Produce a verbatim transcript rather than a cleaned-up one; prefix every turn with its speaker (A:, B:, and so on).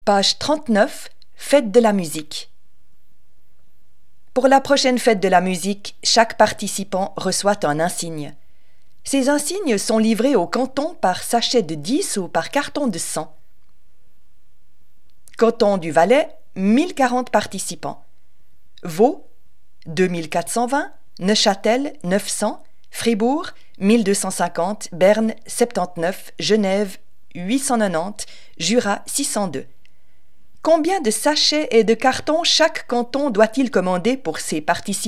A: Page trente-neuf, Fête de la musique. Pour la prochaine fête de la musique, chaque participant reçoit un insigne. Ces insignes sont livrés au canton par sachet de dix ou par carton de cent. Canton du Valais, mille quarante participants. Vaud, deux mille quatre cent vingt, Neuchâtel, neuf cents, Fribourg, mille deux cent cinquante, Berne, soixante-dix-neuf, Genève, huit cent quatre-vingt-dix, Jura, six cent deux. Combien de sachets et de cartons chaque canton doit-il commander pour ses participants ?